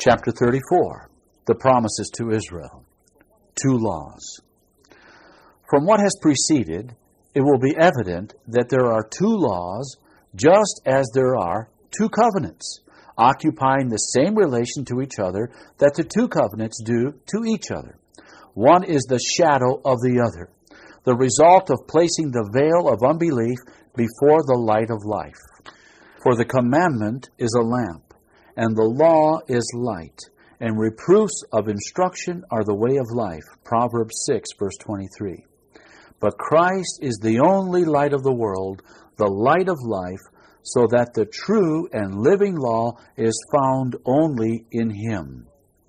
Chapter 34, the promises to Israel. 2 laws. From what has preceded, it will be evident that there are 2 laws, just as there are 2 covenants, occupying the same relation to each other that the 2 covenants do to each other. One is the shadow of the other, the result of placing the veil of unbelief before the light of life. For the commandment is a lamp, and the law is light, and reproofs of instruction are the way of life. Proverbs 6, verse 23. But Christ is the only light of the world, the light of life, so that the true and living law is found only in Him.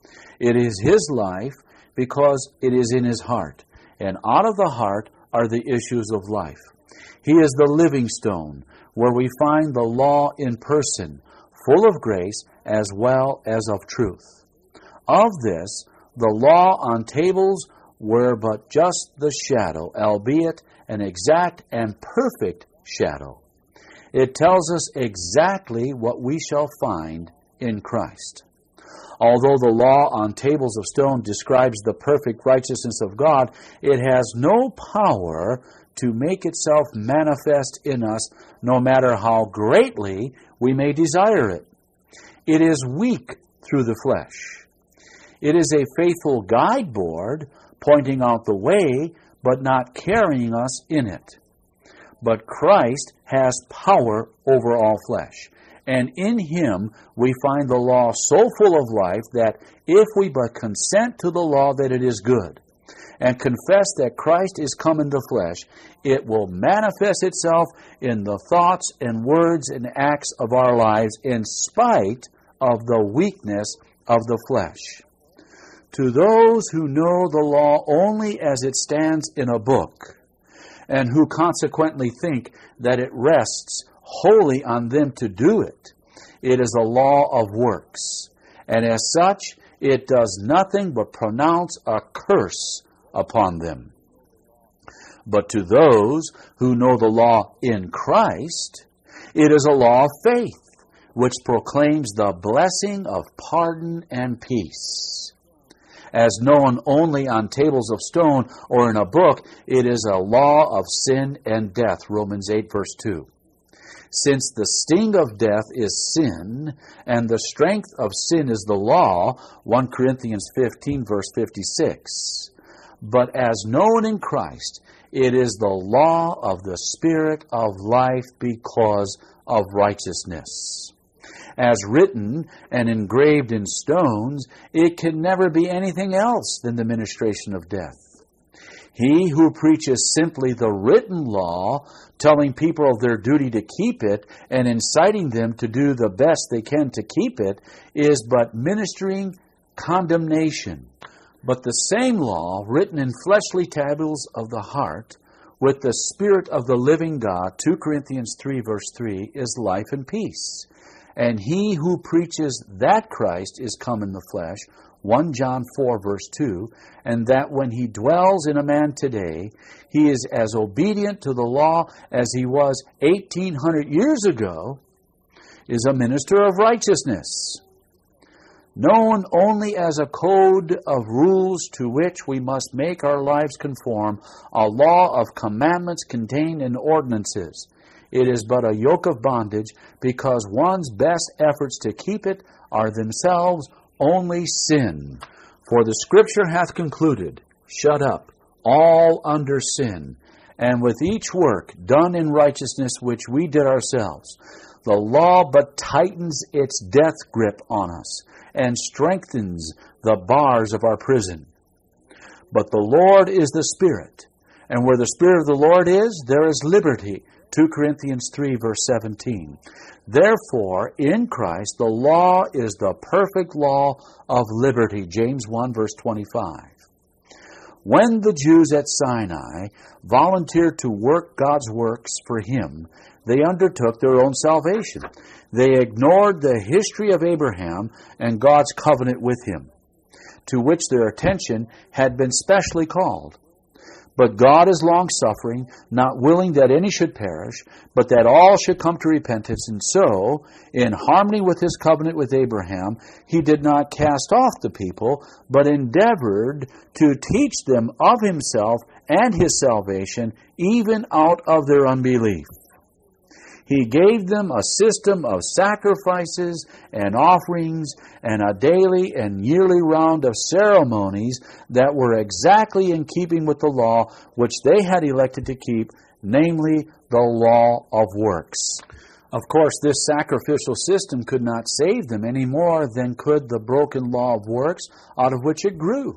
It is His life because it is in His heart, and out of the heart are the issues of life. He is the living stone, where we find the law in person, full of grace as well as of truth. Of this, the law on tables were but just the shadow, albeit an exact and perfect shadow. It tells us exactly what we shall find in Christ. Although the law on tables of stone describes the perfect righteousness of God, it has no power to make itself manifest in us, no matter how greatly we may desire it. It is weak through the flesh. It is a faithful guideboard pointing out the way, but not carrying us in it. But Christ has power over all flesh, and in Him we find the law so full of life that if we but consent to the law that it is good, and confess that Christ is come in the flesh, it will manifest itself in the thoughts and words and acts of our lives in spite of the weakness of the flesh. To those who know the law only as it stands in a book, and who consequently think that it rests wholly on them to do it, it is a law of works, and as such it does nothing but pronounce a curse upon them. But to those who know the law in Christ, it is a law of faith, which proclaims the blessing of pardon and peace. As known only on tables of stone or in a book, it is a law of sin and death, Romans 8, verse 2. Since the sting of death is sin, and the strength of sin is the law, 1 Corinthians 15, verse 56. But as known in Christ, it is the law of the Spirit of life because of righteousness. As written and engraved in stones, it can never be anything else than the ministration of death. He who preaches simply the written law, telling people of their duty to keep it and inciting them to do the best they can to keep it, is but ministering condemnation. But the same law, written in fleshly tables of the heart, with the Spirit of the living God, 2 Corinthians 3, verse 3, is life and peace. And he who preaches that Christ is come in the flesh, 1 John 4, verse 2, and that when he dwells in a man today, he is as obedient to the law as he was 1,800 years ago, is a minister of righteousness, known only as a code of rules to which we must make our lives conform, a law of commandments contained in ordinances. It is but a yoke of bondage, because one's best efforts to keep it are themselves only sin. For the Scripture hath concluded, shut up, all under sin, and with each work done in righteousness which we did ourselves. The law but tightens its death grip on us, and strengthens the bars of our prison. But the Lord is the Spirit, and where the Spirit of the Lord is, there is liberty. 2 Corinthians 3, verse 17. Therefore, in Christ, the law is the perfect law of liberty. James 1, verse 25. When the Jews at Sinai volunteered to work God's works for Him, they undertook their own salvation. They ignored the history of Abraham and God's covenant with him, to which their attention had been specially called. But God is long-suffering, not willing that any should perish, but that all should come to repentance. And so, in harmony with His covenant with Abraham, He did not cast off the people, but endeavored to teach them of Himself and His salvation, even out of their unbelief. He gave them a system of sacrifices and offerings and a daily and yearly round of ceremonies that were exactly in keeping with the law which they had elected to keep, namely the law of works. Of course, this sacrificial system could not save them any more than could the broken law of works out of which it grew.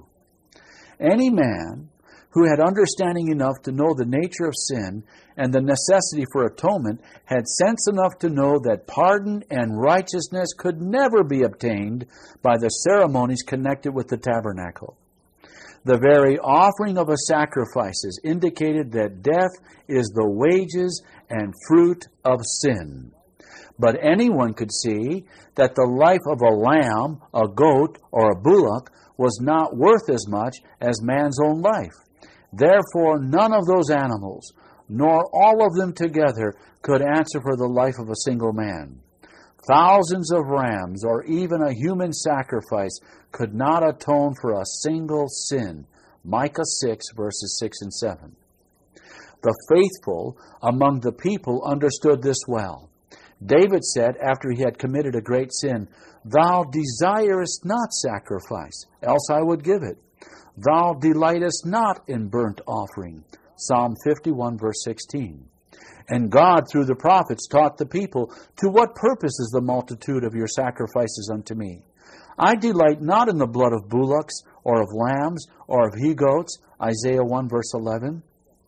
Any man who had understanding enough to know the nature of sin and the necessity for atonement had sense enough to know that pardon and righteousness could never be obtained by the ceremonies connected with the tabernacle. The very offering of a sacrifices indicated that death is the wages and fruit of sin. But anyone could see that the life of a lamb, a goat, or a bullock was not worth as much as man's own life. Therefore, none of those animals, nor all of them together, could answer for the life of a single man. Thousands of rams, or even a human sacrifice, could not atone for a single sin. Micah 6, verses 6 and 7. The faithful among the people understood this well. David said, after he had committed a great sin, "Thou desirest not sacrifice, else I would give it. Thou delightest not in burnt offering." Psalm 51, verse 16. And God, through the prophets, taught the people, "To what purpose is the multitude of your sacrifices unto me? I delight not in the blood of bullocks, or of lambs, or of he-goats." Isaiah 1, verse 11.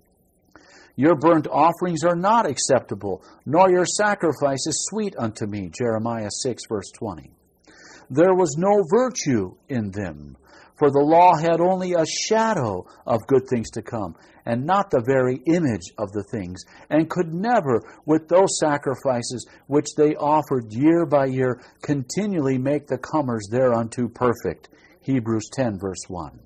"Your burnt offerings are not acceptable, nor your sacrifices sweet unto me." Jeremiah 6, verse 20. There was no virtue in them, for the law had only a shadow of good things to come, and not the very image of the things, and could never, with those sacrifices which they offered year by year, continually make the comers thereunto perfect. Hebrews 10, verse 1.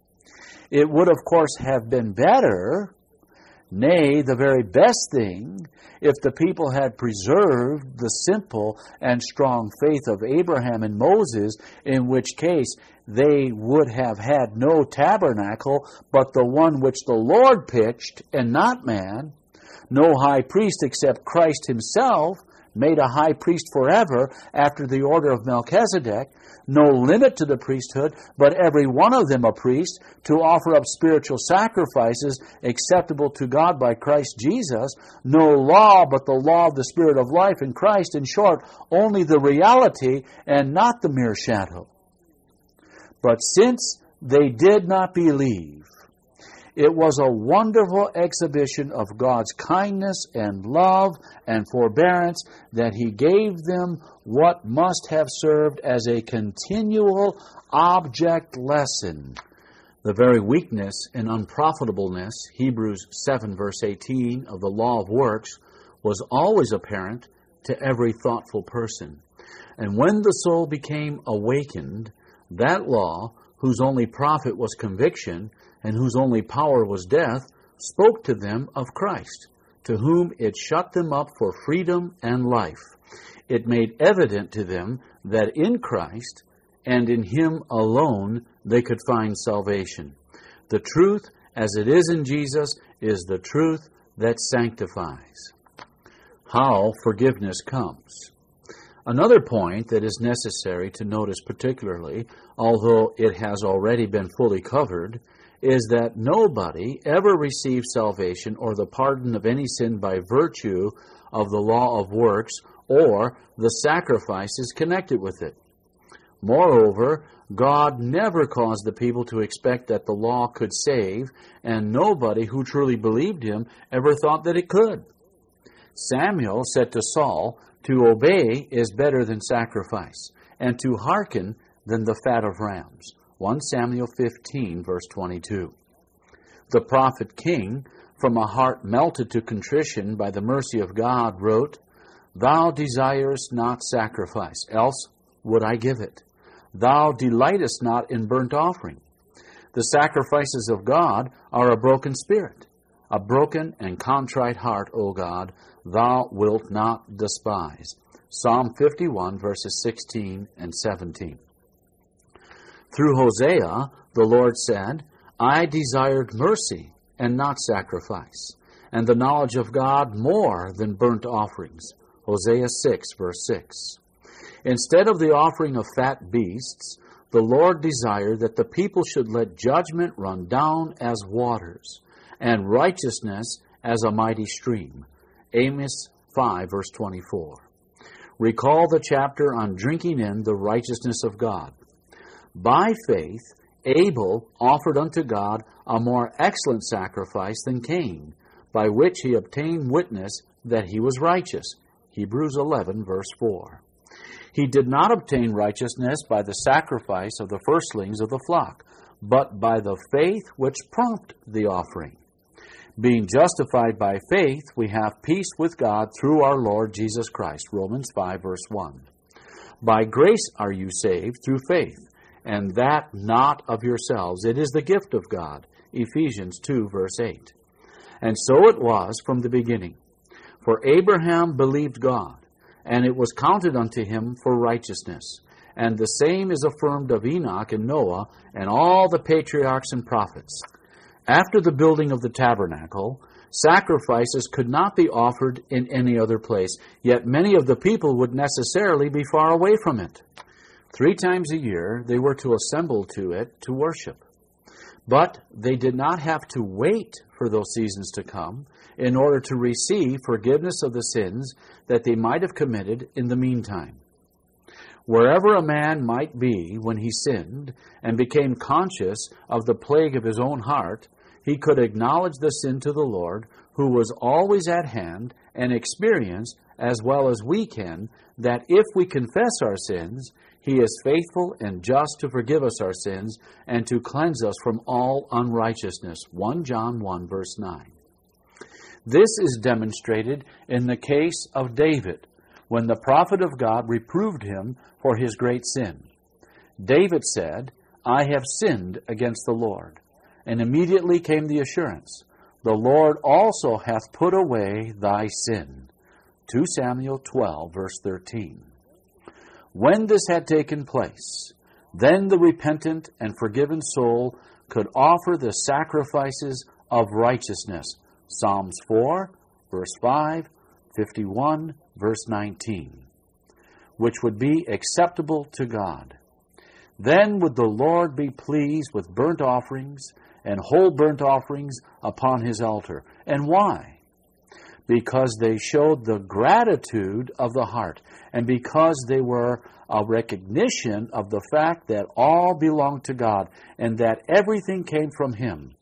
It would, of course, have been better, nay, the very best thing, if the people had preserved the simple and strong faith of Abraham and Moses, in which case they would have had no tabernacle, but the one which the Lord pitched, and not man, no high priest except Christ Himself, made a high priest forever after the order of Melchizedek, no limit to the priesthood, but every one of them a priest, to offer up spiritual sacrifices acceptable to God by Christ Jesus, no law but the law of the Spirit of life in Christ, in short, only the reality and not the mere shadow. But since they did not believe, it was a wonderful exhibition of God's kindness and love and forbearance that He gave them what must have served as a continual object lesson. The very weakness and unprofitableness, Hebrews 7, verse 18, of the law of works was always apparent to every thoughtful person. And when the soul became awakened, that law, whose only profit was conviction, and whose only power was death, spoke to them of Christ, to whom it shut them up for freedom and life. It made evident to them that in Christ, and in Him alone, they could find salvation. The truth, as it is in Jesus, is the truth that sanctifies. How forgiveness comes. Another point that is necessary to notice particularly, although it has already been fully covered, is that nobody ever received salvation or the pardon of any sin by virtue of the law of works or the sacrifices connected with it. Moreover, God never caused the people to expect that the law could save, and nobody who truly believed Him ever thought that it could. Samuel said to Saul, "To obey is better than sacrifice, and to hearken than the fat of rams." 1 Samuel 15, verse 22. The prophet king, from a heart melted to contrition by the mercy of God, wrote, "Thou desirest not sacrifice, else would I give it. Thou delightest not in burnt offering." The sacrifices of God are a broken spirit. A broken and contrite heart, O God, thou wilt not despise. Psalm 51, verses 16 and 17. Through Hosea, the Lord said, I desired mercy and not sacrifice, and the knowledge of God more than burnt offerings. Hosea 6, verse 6. Instead of the offering of fat beasts, the Lord desired that the people should let judgment run down as waters, and righteousness as a mighty stream. Amos 5, verse 24. Recall the chapter on drinking in the righteousness of God. By faith, Abel offered unto God a more excellent sacrifice than Cain, by which he obtained witness that he was righteous. Hebrews 11, verse 4. He did not obtain righteousness by the sacrifice of the firstlings of the flock, but by the faith which prompted the offering. Being justified by faith, we have peace with God through our Lord Jesus Christ. Romans 5, verse 1. By grace are you saved through faith, and that not of yourselves. It is the gift of God. Ephesians 2, verse 8. And so it was from the beginning. For Abraham believed God, and it was counted unto him for righteousness. And the same is affirmed of Enoch and Noah and all the patriarchs and prophets. After the building of the tabernacle, sacrifices could not be offered in any other place, yet many of the people would necessarily be far away from it. 3 times a year they were to assemble to it to worship. But they did not have to wait for those seasons to come in order to receive forgiveness of the sins that they might have committed in the meantime. Wherever a man might be when he sinned and became conscious of the plague of his own heart, he could acknowledge the sin to the Lord, who was always at hand, and experience, as well as we can, that if we confess our sins, He is faithful and just to forgive us our sins and to cleanse us from all unrighteousness. 1 John 1, verse 9. This is demonstrated in the case of David, when the prophet of God reproved him for his great sin. David said, I have sinned against the Lord. And immediately came the assurance, the Lord also hath put away thy sin. 2 Samuel 12, verse 13. When this had taken place, then the repentant and forgiven soul could offer the sacrifices of righteousness. Psalms 4, verse 5, 51, verse 19, which would be acceptable to God. Then would the Lord be pleased with burnt offerings and whole burnt offerings upon His altar. And why? Because they showed the gratitude of the heart, and because they were a recognition of the fact that all belonged to God and that everything came from Him.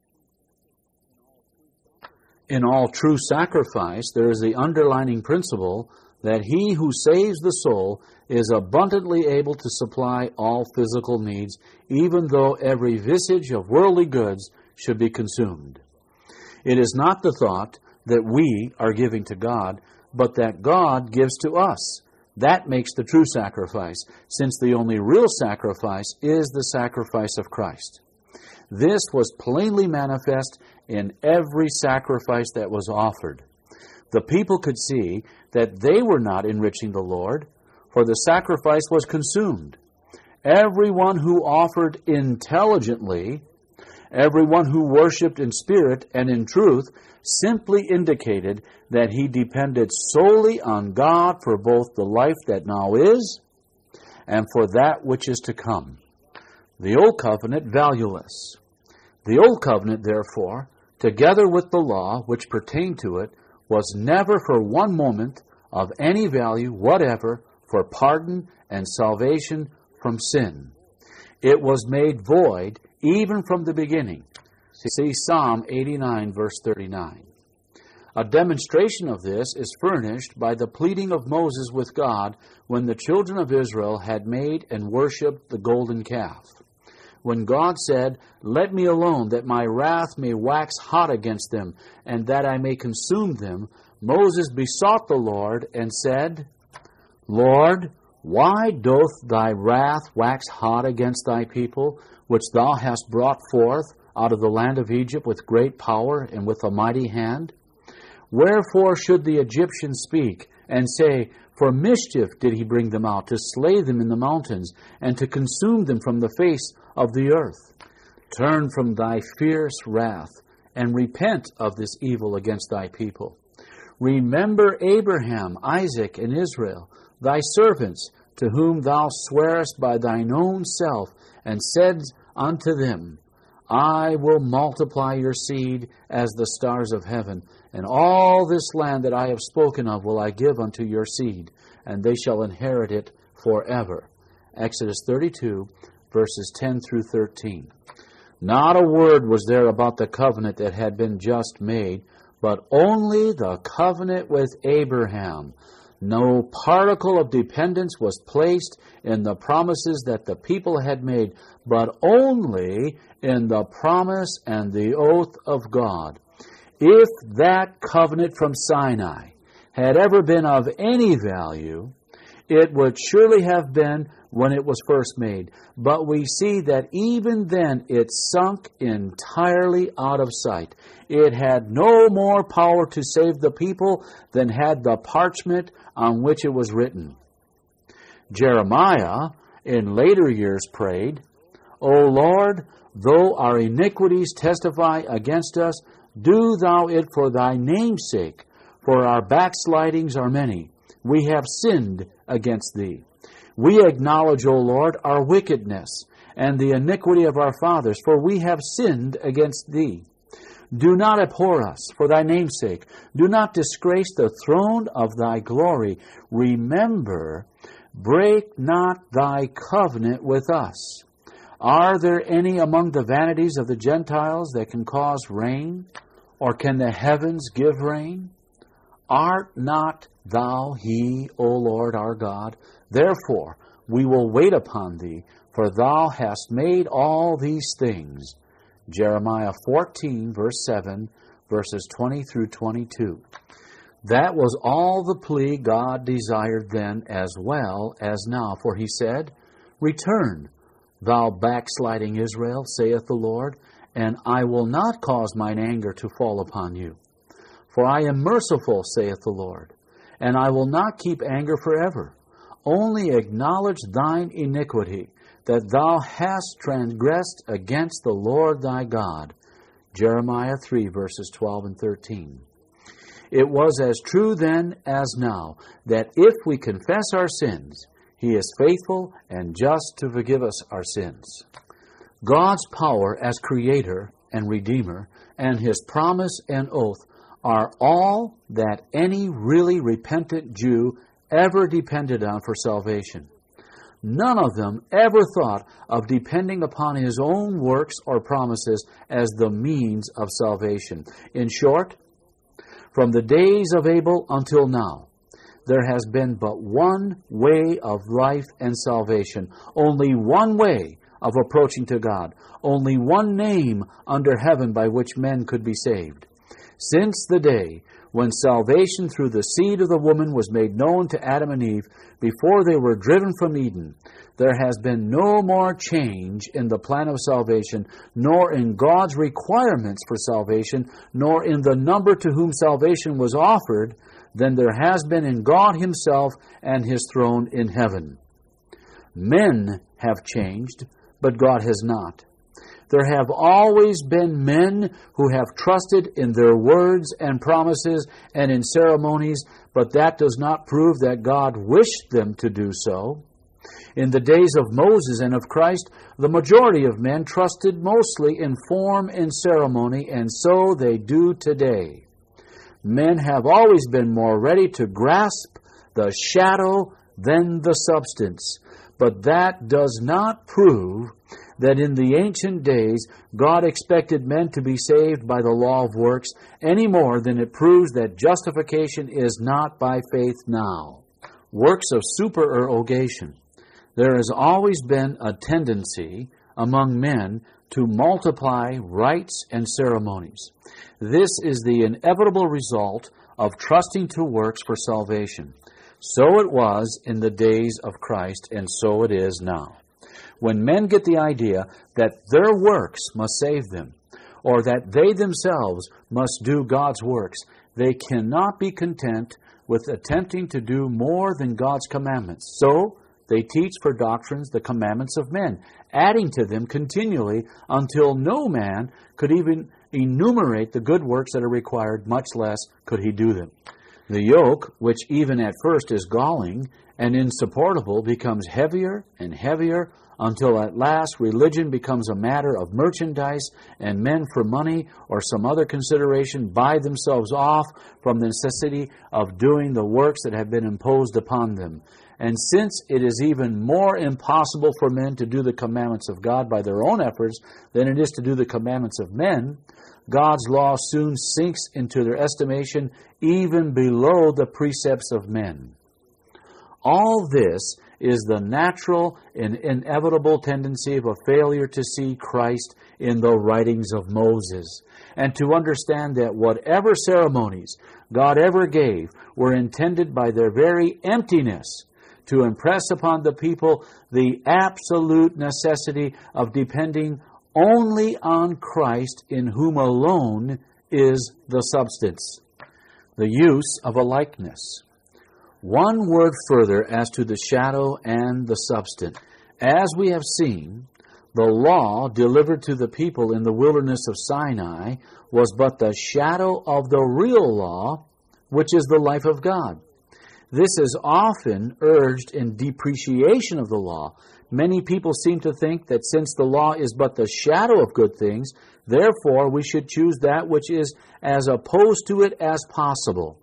In all true sacrifice, there is the underlining principle that He who saves the soul is abundantly able to supply all physical needs, even though every vestige of worldly goods should be consumed. It is not the thought that we are giving to God, but that God gives to us. That makes the true sacrifice, since the only real sacrifice is the sacrifice of Christ. This was plainly manifest in every sacrifice that was offered. The people could see that they were not enriching the Lord, for the sacrifice was consumed. Everyone who offered intelligently, everyone who worshipped in spirit and in truth, simply indicated that he depended solely on God for both the life that now is and for that which is to come. The Old Covenant valueless. The Old Covenant, therefore, together with the law which pertained to it, was never for one moment of any value whatever for pardon and salvation from sin. It was made void even from the beginning. See Psalm 89, verse 39. A demonstration of this is furnished by the pleading of Moses with God when the children of Israel had made and worshipped the golden calf. When God said, Let me alone, that my wrath may wax hot against them, and that I may consume them, Moses besought the Lord and said, Lord, Why doth thy wrath wax hot against thy people, which thou hast brought forth out of the land of Egypt with great power and with a mighty hand? Wherefore should the Egyptians speak, and say, For mischief did he bring them out, to slay them in the mountains, and to consume them from the face of the earth? Turn from thy fierce wrath, and repent of this evil against thy people. Remember Abraham, Isaac, and Israel, thy servants, to whom thou swarest by thine own self, and said unto them, I will multiply your seed as the stars of heaven, and all this land that I have spoken of will I give unto your seed, and they shall inherit it forever. Exodus 32, verses 10 through 13. Not a word was there about the covenant that had been just made, but only the covenant with Abraham. No particle of dependence was placed in the promises that the people had made, but only in the promise and the oath of God. If that covenant from Sinai had ever been of any value, it would surely have been when it was first made. But we see that even then it sunk entirely out of sight. It had no more power to save the people than had the parchment on which it was written. Jeremiah in later years prayed, O Lord, though our iniquities testify against us, do thou it for thy name's sake, for our backslidings are many. We have sinned against thee. We acknowledge, O Lord, our wickedness and the iniquity of our fathers, for we have sinned against thee. Do not abhor us for thy name's sake. Do not disgrace the throne of thy glory. Remember, break not thy covenant with us. Are there any among the vanities of the Gentiles that can cause rain? Or can the heavens give rain? Art not thou he, O Lord our God? Therefore we will wait upon thee, for thou hast made all these things. Jeremiah 14, verse 7, verses 20 through 22. That was all the plea God desired then as well as now. For he said, Return, thou backsliding Israel, saith the Lord, and I will not cause mine anger to fall upon you. For I am merciful, saith the Lord, and I will not keep anger forever. Only acknowledge thine iniquity, that thou hast transgressed against the Lord thy God. Jeremiah 3, verses 12 and 13. It was as true then as now, that if we confess our sins, he is faithful and just to forgive us our sins. God's power as Creator and Redeemer, and His promise and oath are all that any really repentant Jew ever depended on for salvation. None of them ever thought of depending upon his own works or promises as the means of salvation. In short, from the days of Abel until now, there has been but one way of life and salvation, only one way of approaching to God, only one name under heaven by which men could be saved. Since the day when salvation through the seed of the woman was made known to Adam and Eve before they were driven from Eden, there has been no more change in the plan of salvation, nor in God's requirements for salvation, nor in the number to whom salvation was offered, than there has been in God Himself and His throne in heaven. Men have changed, but God has not. There have always been men who have trusted in their words and promises and in ceremonies, but that does not prove that God wished them to do so. In the days of Moses and of Christ, the majority of men trusted mostly in form and ceremony, and so they do today. Men have always been more ready to grasp the shadow than the substance, but that does not prove that in the ancient days God expected men to be saved by the law of works any more than it proves that justification is not by faith now. Works of supererogation. There has always been a tendency among men to multiply rites and ceremonies. This is the inevitable result of trusting to works for salvation. So it was in the days of Christ, and so it is now. When men get the idea that their works must save them, or that they themselves must do God's works, they cannot be content with attempting to do more than God's commandments. So they teach for doctrines the commandments of men, adding to them continually until no man could even enumerate the good works that are required, much less could he do them. The yoke, which even at first is galling and insupportable, becomes heavier and heavier until at last religion becomes a matter of merchandise, and men for money or some other consideration buy themselves off from the necessity of doing the works that have been imposed upon them. And since it is even more impossible for men to do the commandments of God by their own efforts than it is to do the commandments of men, God's law soon sinks into their estimation even below the precepts of men. All this is the natural and inevitable tendency of a failure to see Christ in the writings of Moses, and to understand that whatever ceremonies God ever gave were intended by their very emptiness to impress upon the people the absolute necessity of depending only on Christ, in whom alone is the substance. The use of a likeness. One word further as to the shadow and the substance. As we have seen, the law delivered to the people in the wilderness of Sinai was but the shadow of the real law, which is the life of God. This is often urged in depreciation of the law. Many people seem to think that since the law is but the shadow of good things, therefore we should choose that which is as opposed to it as possible.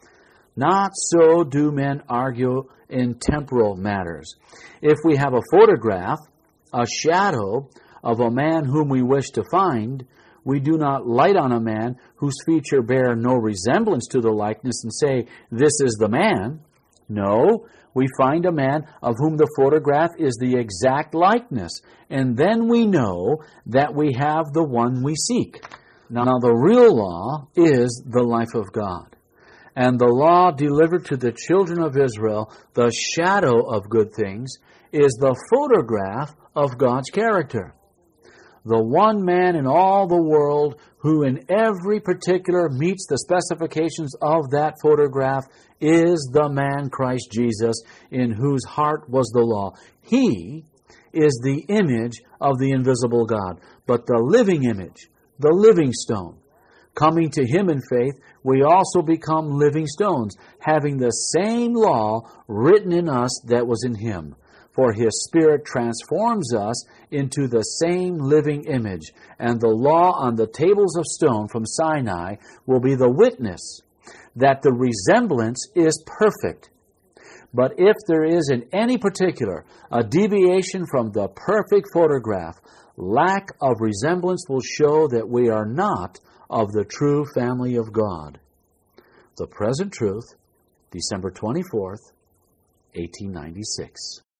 Not so do men argue in temporal matters. If we have a photograph, a shadow of a man whom we wish to find, we do not light on a man whose feature bear no resemblance to the likeness and say, "This is the man." No, we find a man of whom the photograph is the exact likeness, and then we know that we have the one we seek. Now the real law is the life of God. And the law delivered to the children of Israel, the shadow of good things, is the photograph of God's character. The one man in all the world who in every particular meets the specifications of that photograph is the man Christ Jesus, in whose heart was the law. He is the image of the invisible God, but the living image, the living stone. Coming to Him in faith, we also become living stones, having the same law written in us that was in Him. For His Spirit transforms us into the same living image, and the law on the tables of stone from Sinai will be the witness that the resemblance is perfect. But if there is in any particular a deviation from the perfect photograph, lack of resemblance will show that we are not of the true family of God. The Present Truth, December 24th, 1896.